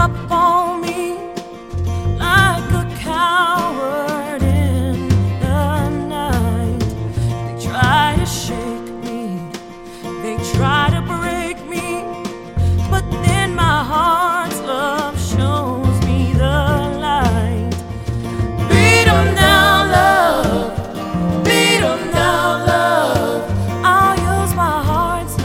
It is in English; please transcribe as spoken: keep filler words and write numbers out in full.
up on me like a coward in the night. They try to shake me, they try